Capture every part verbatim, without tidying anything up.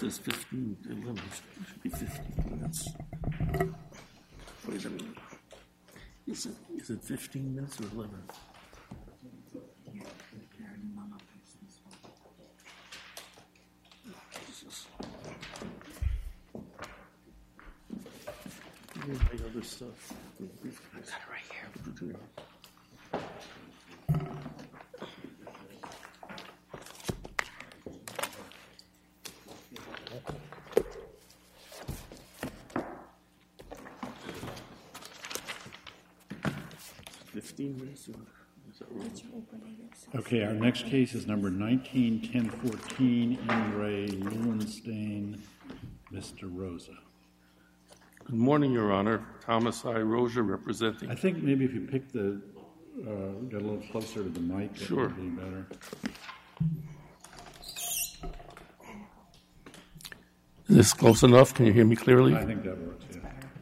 says fifteen to eleven. It should be fifteen minutes. Wait a minute. Is it, is it fifteen minutes or eleven? Jesus. Here's my other stuff. I got it right here. fifteen minutes. Okay, our next case is number nineteen ten fourteen, M. Ray Lowenstein, Mister Rosa. Good morning, Your Honor. Thomas I. Rosa representing. I think maybe if you pick the, uh, get a little closer to the mic, that Sure. would be better. Is this close enough? Can you hear me clearly? I think that works, yeah.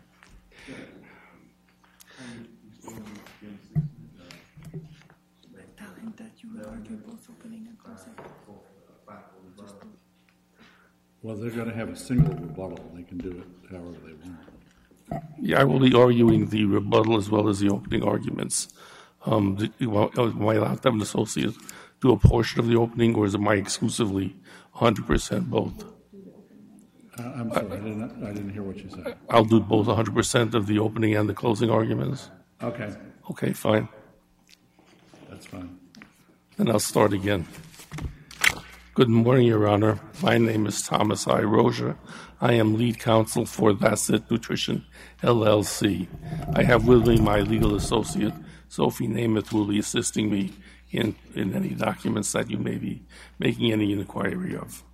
Well, they're going to have a single rebuttal. They can do it however they want. Yeah, I will be arguing the rebuttal as well as the opening arguments. Um, do, am I allowed to have an associate do a portion of the opening, or is it my exclusively one hundred percent both? Uh, I'm sorry, I, I, didn't, I didn't hear what you said. I'll do both one hundred percent of the opening and the closing arguments. Okay. Okay, fine. That's fine. Then I'll start again. Good morning, Your Honor. My name is Thomas I. Rosa. I am lead counsel for That's It Nutrition, L L C. I have with me my legal associate, Sophie Namath, who will be assisting me in, in any documents that you may be making any inquiry of.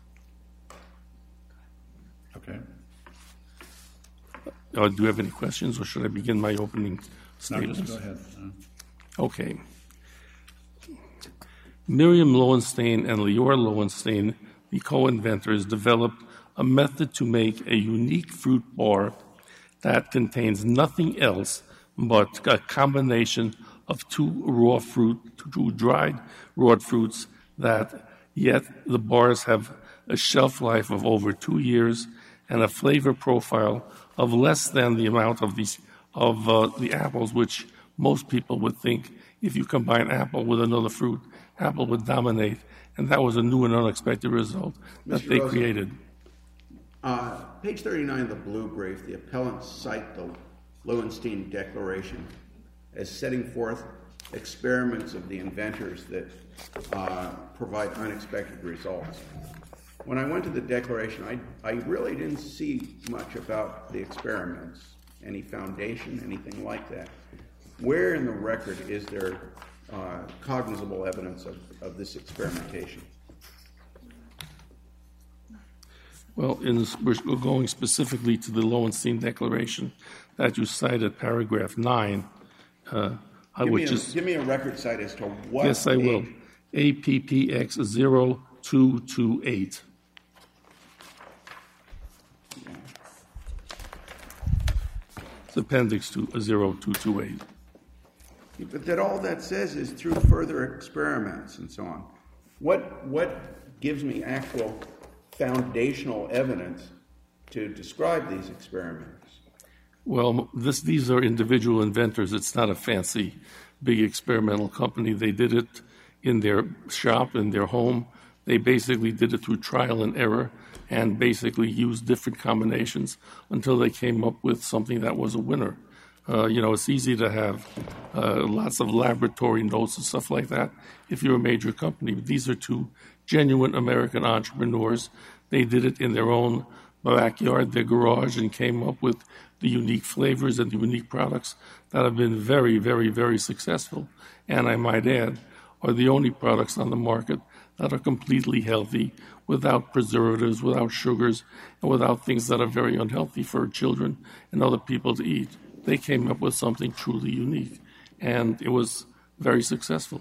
Okay. Uh, do you have any questions, or should I begin my opening statements? No, just go ahead. Uh, Okay. Miriam Lowenstein and Lior Lowenstein, the co-inventors, developed a method to make a unique fruit bar that contains nothing else but a combination of two raw fruit, two dried raw fruits, that yet the bars have a shelf life of over two years and a flavor profile of less than the amount of these of uh, the apples, which most people would think if you combine apple with another fruit, apple would dominate, and that was a new and unexpected result that Mister they Rosa, created. Uh, page thirty-nine of the blue brief, the appellants cite the Lowenstein Declaration as setting forth experiments of the inventors that uh, provide unexpected results. When I went to the Declaration, I, I really didn't see much about the experiments, any foundation, anything like that. Where in the record is there uh, cognizable evidence of, of this experimentation? Well, in this, we're going specifically to the Lowenstein Declaration that you cited, paragraph nine, uh, Give, which me a, is... give me a record site as to what... Yes, I will. A P P X zero two two eight. It's appendix to zero two two eight. But that all that says is through further experiments and so on. What what gives me actual foundational evidence to describe these experiments? Well, this, these are individual inventors. It's not a fancy, big experimental company. They did it in their shop, in their home. They basically did it through trial and error and basically used different combinations until they came up with something that was a winner. Uh, you know, it's easy to have uh, lots of laboratory notes and stuff like that if you're a major company. But these are two genuine American entrepreneurs. They did it in their own backyard, their garage, and came up with the unique flavors and the unique products that have been very, very, very successful. And I might add, are the only products on the market that are completely healthy, without preservatives, without sugars, and without things that are very unhealthy for children and other people to eat. They came up with something truly unique, and it was very successful.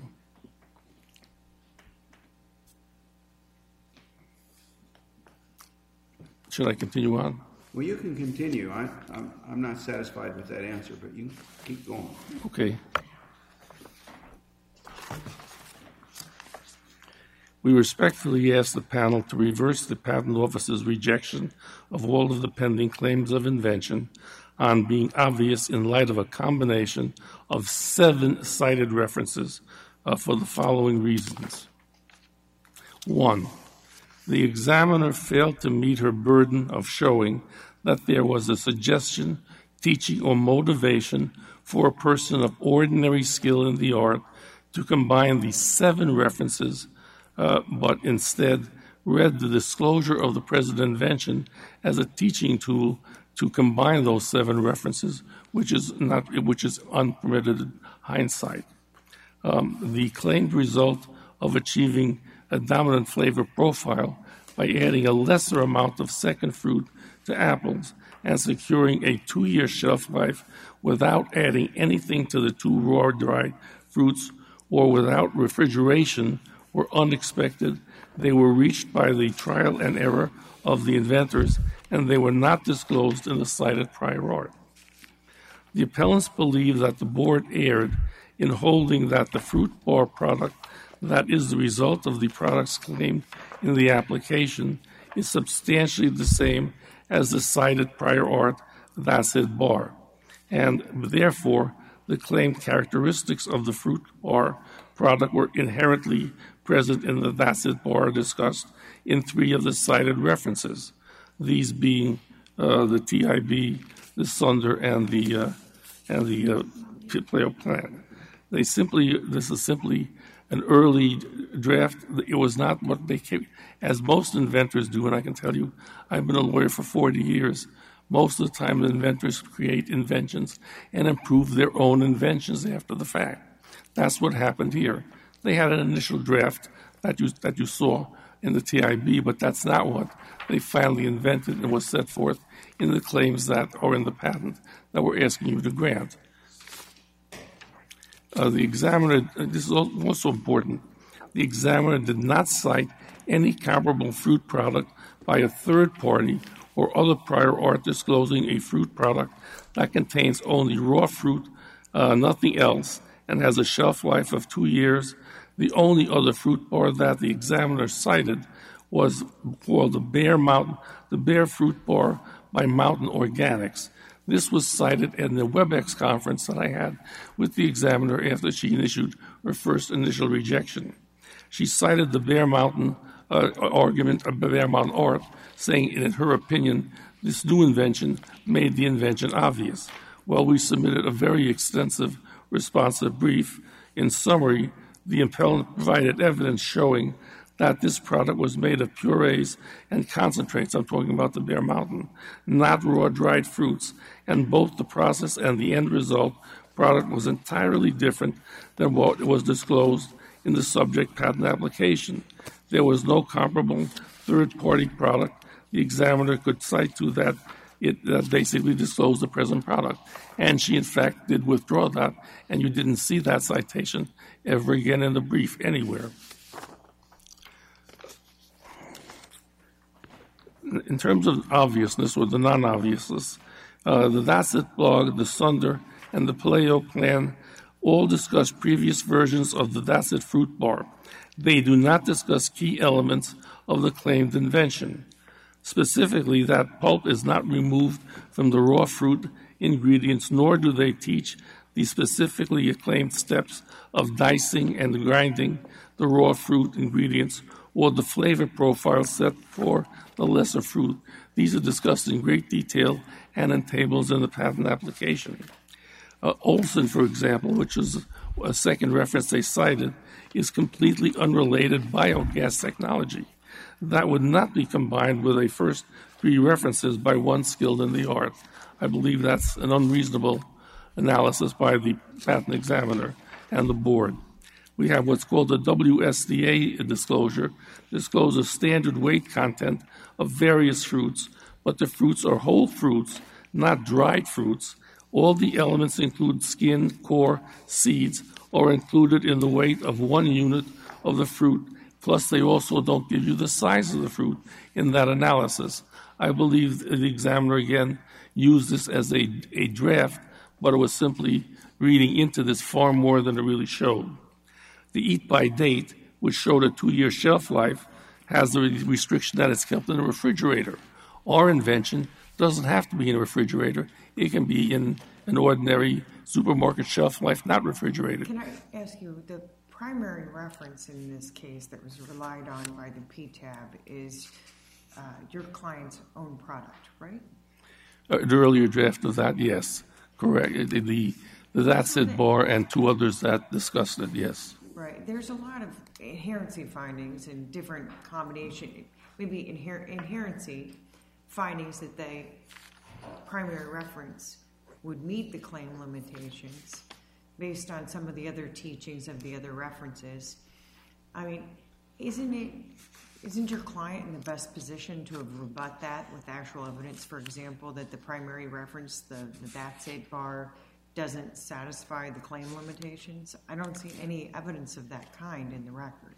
Should I continue on? Well, you can continue. I, I'm, I'm not satisfied with that answer, but you keep going. Okay. We respectfully ask the panel to reverse the Patent Office's rejection of all of the pending claims of invention on being obvious in light of a combination of seven cited references uh, for the following reasons. One, the examiner failed to meet her burden of showing that there was a suggestion, teaching, or motivation for a person of ordinary skill in the art to combine these seven references, uh, but instead read the disclosure of the present invention as a teaching tool to combine those seven references, which is not, which is unpermitted hindsight. Um, the claimed result of achieving a dominant flavor profile by adding a lesser amount of second fruit to apples and securing a two-year shelf life without adding anything to the two raw dried fruits or without refrigeration were unexpected. They were reached by the trial and error of the inventors, and they were not disclosed in the cited prior art. The appellants believe that the board erred in holding that the fruit bar product that is the result of the products claimed in the application is substantially the same as the cited prior art Dacit bar, and therefore the claimed characteristics of the fruit bar product were inherently present in the Dacit bar discussed in three of the cited references, these being uh, the T I B, the Sunder, and the uh, and the uh, Pleo plant. They simply, this is simply an early draft. It was not what they came, as most inventors do, and I can tell you, I've been a lawyer for forty years. Most of the time, the inventors create inventions and improve their own inventions after the fact. That's what happened here. They had an initial draft that you, that you saw in the T I B, but that's not what they finally invented and was set forth in the claims that are in the patent that we're asking you to grant. Uh, the examiner, uh, this is also important, the examiner did not cite any comparable fruit product by a third party or other prior art disclosing a fruit product that contains only raw fruit, uh, nothing else, and has a shelf life of two years. The only other fruit bar that the examiner cited was called the Bear Mountain, the Bear Fruit Bar by Mountain Organics. This was cited in the WebEx conference that I had with the examiner after she issued her first initial rejection. She cited the Bear Mountain uh, argument of Bear Mountain art, saying in her opinion, this new invention made the invention obvious. Well, we submitted a very extensive responsive brief. In summary, the appellant provided evidence showing that this product was made of purees and concentrates, I'm talking about the Bear Mountain, not raw dried fruits, and both the process and the end result product was entirely different than what was disclosed in the subject patent application. There was no comparable third-party product the examiner could cite to that it that basically disclosed the present product. And she, in fact, did withdraw that, and you didn't see that citation ever again in the brief anywhere. In terms of obviousness or the non-obviousness, uh, the Dacit blog, the Sunder, and the Paleo plan all discuss previous versions of the Dacit fruit bar. They do not discuss key elements of the claimed invention. Specifically, that pulp is not removed from the raw fruit ingredients, nor do they teach the specifically acclaimed steps of dicing and grinding the raw fruit ingredients or the flavor profile set for the lesser fruit. These are discussed in great detail and in tables in the patent application. Uh, Olson, for example, which is a second reference they cited, is completely unrelated biogas technology. That would not be combined with a first three references by one skilled in the art. I believe that's an unreasonable analysis by the patent examiner and the board. We have what's called the W S D A disclosure, discloses standard weight content of various fruits, but the fruits are whole fruits, not dried fruits. All the elements include skin, core, seeds, are included in the weight of one unit of the fruit. Plus, they also don't give you the size of the fruit in that analysis. I believe the examiner, again, used this as a, a draft, but it was simply reading into this far more than it really showed. The eat by date, which showed a two-year shelf life, has the restriction that it's kept in a refrigerator. Our invention doesn't have to be in a refrigerator. It can be in an ordinary supermarket shelf life, not refrigerated. Can I ask you, the primary reference in this case that was relied on by the P T A B is uh, your client's own product, right? Uh, the earlier draft of that, yes, correct. The, the, the That's It bar and two others that discussed it, yes. Right. There's a lot of inherency findings and different combination, maybe inher- inherency findings that they primary reference would meet the claim limitations based on some of the other teachings of the other references. I mean, isn't it, isn't your client in the best position to have rebut that with actual evidence, for example, that the primary reference, the, the That's It bar, doesn't satisfy the claim limitations? I don't see any evidence of that kind in the record.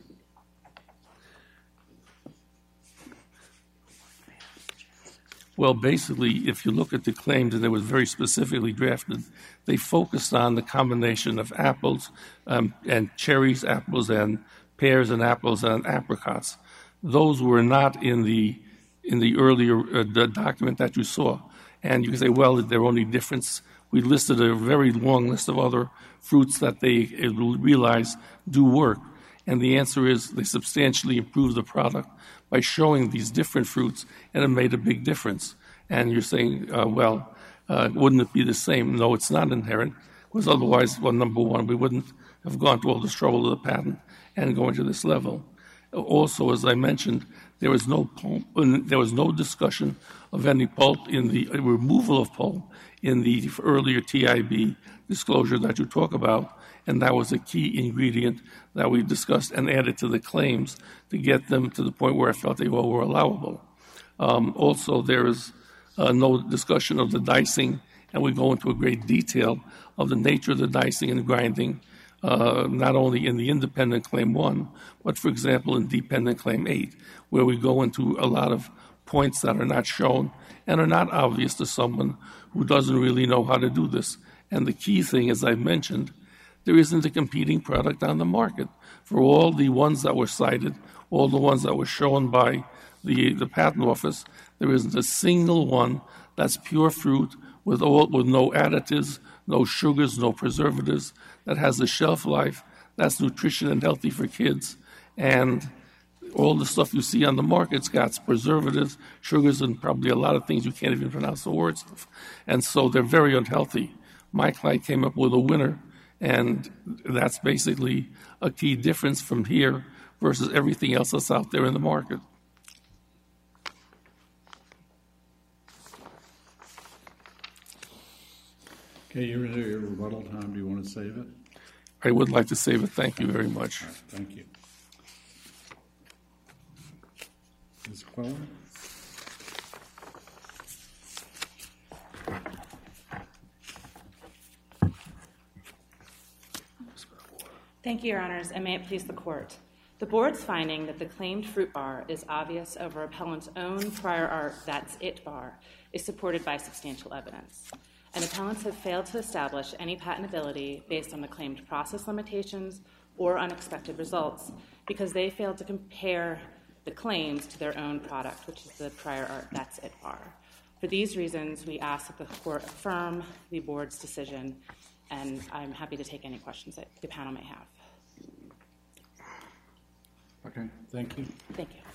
Well, basically, if you look at the claims, and they were very specifically drafted, they focused on the combination of apples um, and cherries, apples and pears and apples and apricots. Those were not in the in the earlier uh, the document that you saw. And you can say, well, is there only difference? We listed a very long list of other fruits that they realize do work. And the answer is they substantially improved the product by showing these different fruits, and it made a big difference. And you're saying, uh, well, uh, wouldn't it be the same? No, it's not inherent, because otherwise, well, number one, we wouldn't have gone to all this trouble of the patent and going to this level. Also, as I mentioned, there was no pulp, there was no discussion of any pulp in the uh, removal of pulp in the earlier T I B disclosure that you talk about, and that was a key ingredient that we discussed and added to the claims to get them to the point where I felt they all were allowable. Um, also, there is uh, no discussion of the dicing, and we go into a great detail of the nature of the dicing and grinding, uh, not only in the independent claim one, but, for example, in dependent claim eight, where we go into a lot of points that are not shown and are not obvious to someone who doesn't really know how to do this. And the key thing, as I mentioned, there isn't a competing product on the market. For all the ones that were cited, all the ones that were shown by the, the patent office, there isn't a single one that's pure fruit with all with no additives, no sugars, no preservatives, that has a shelf life, that's nutrition and healthy for kids. And all the stuff you see on the market's got preservatives, sugars, and probably a lot of things you can't even pronounce the words of. And so they're very unhealthy. My client came up with a winner, and that's basically a key difference from here versus everything else that's out there in the market. Okay, you're in your rebuttal time. Do you want to save it? I would like to save it. Thank you very much. All right, thank you. Miz Queller? Thank you, Your Honors, and may it please the Court. The Board's finding that the claimed fruit bar is obvious over appellant's own prior art That's It bar is supported by substantial evidence. And appellants have failed to establish any patentability based on the claimed process limitations or unexpected results because they failed to compare the claims to their own product, which is the prior art That's It bar. For these reasons, we ask that the Court affirm the Board's decision, and I'm happy to take any questions that the panel may have. Okay, thank you. Thank you.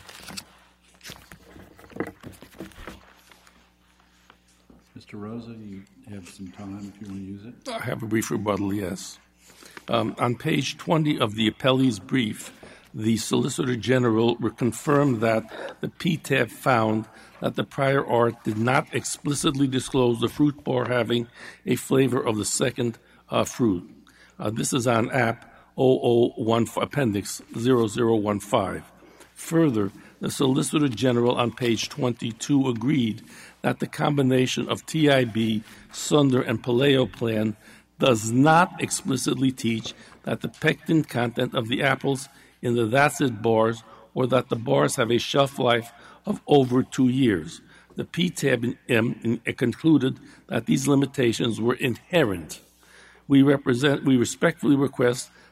Mister Rosa, you have some time if you want to use it. I have a brief rebuttal, yes. Um, on page twenty of the appellee's brief, the Solicitor General confirmed that the P T A B found that the prior art did not explicitly disclose the fruit bar having a flavor of the second uh, fruit. Uh, this is on App zero zero one, Appendix zero zero one five. Further, the Solicitor General on page twenty-two agreed that the combination of T I B, Sunder, and Paleo Plan does not explicitly teach that the pectin content of the apples in the That's It bars or that the bars have a shelf life of over two years. The P T A B M concluded that these limitations were inherent. We represent, we respectfully request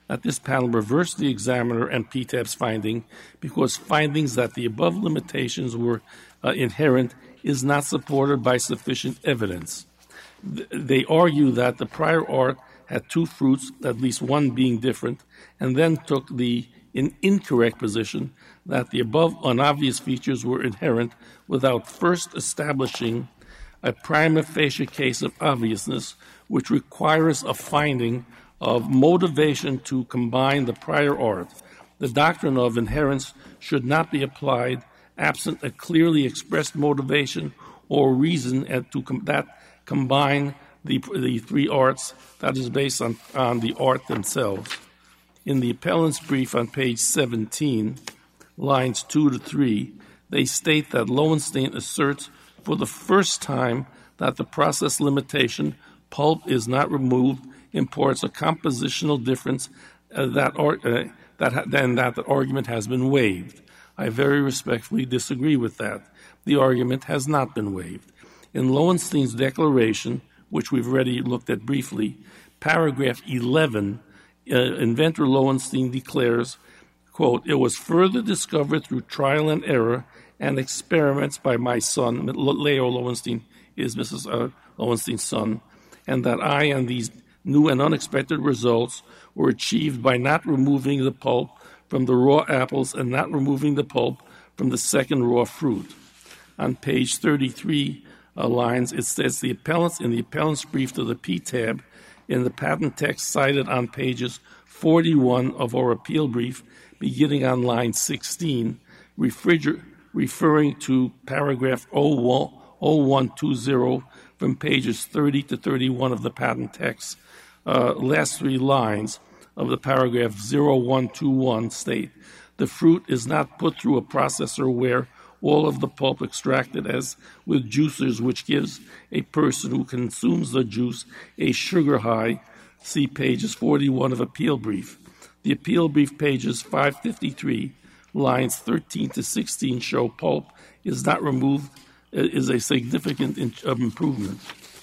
that this panel reverse the examiner and P TAB's finding because findings that the above limitations were uh, inherent is not supported by sufficient evidence. Th- they argue that the prior art had two fruits, at least one being different, and then took the in incorrect position that the above unobvious features were inherent without first establishing a prima facie case of obviousness, which requires a finding of motivation to combine the prior art. The doctrine of inherence should not be applied absent a clearly expressed motivation or reason to com- that combine the, the three arts that is based on, on the art themselves. In the appellant's brief on page seventeen, lines two to three, they state that Lowenstein asserts for the first time that the process limitation, pulp is not removed, imports a compositional difference uh, that, or, uh, that ha- then that the argument has been waived. I very respectfully disagree with that. The argument has not been waived. In Lowenstein's declaration, which we've already looked at briefly, paragraph eleven, uh, inventor Lowenstein declares, quote, "It was further discovered through trial and error and experiments by my son," Leo Lowenstein is Missus Uh, Lowenstein's son, "and that I and these new and unexpected results were achieved by not removing the pulp from the raw apples and not removing the pulp from the second raw fruit." On page thirty-three uh, lines, it says the appellants in the appellant's brief to the P TAB in the patent text cited on pages forty-one of our appeal brief, beginning on line sixteen, refriger- referring to paragraph oh one two zero from pages thirty to thirty-one of the patent text. Uh, last three lines of the paragraph oh one two one state, "The fruit is not put through a processor where all of the pulp extracted as with juicers, which gives a person who consumes the juice a sugar high." See pages forty-one of appeal brief. The appeal brief pages five fifty-three, lines thirteen to sixteen show pulp is not removed, is a significant in- of improvement.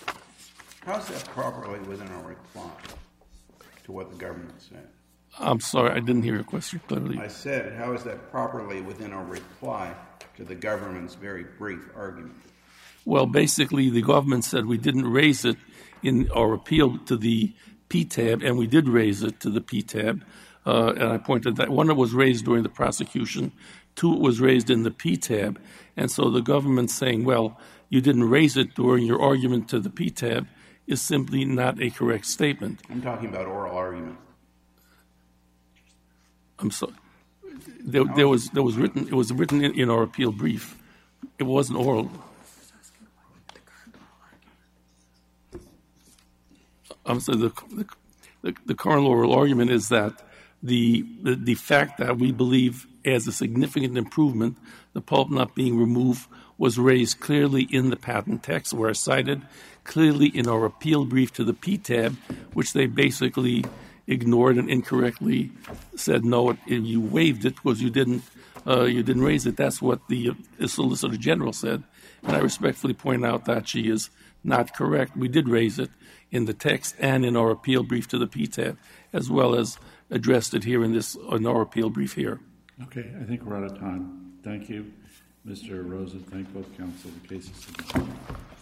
How is that properly within a reply to what the government said? I'm sorry, I didn't hear your question clearly. I said, how is that properly within a reply to the government's very brief argument? Well, basically, the government said we didn't raise it in our appeal to the P TAB, and we did raise it to the P TAB. Uh, and I pointed that one, it was raised during the prosecution. Two, it was raised in the P TAB. And so the government saying, well, you didn't raise it during your argument to the P TAB is simply not a correct statement. I'm talking about oral argument. I'm sorry. There, there was there was written it was written in, in our appeal brief. It wasn't oral. I'm sorry. The, the, the, the current oral argument is that the, the the fact that we believe as a significant improvement, the pulp not being removed was raised clearly in the patent text, where cited clearly in our appeal brief to the P TAB, which they basically ignored and incorrectly said no, it, you waived it because you didn't uh, you didn't raise it. That's what the uh, Solicitor General said, and I respectfully point out that she is not correct. We did raise it in the text and in our appeal brief to the P TAB, as well as addressed it here in this in our appeal brief here. Okay, I think we're out of time. Thank you, Mister Rosen. Thank both counsel. The case is submitted.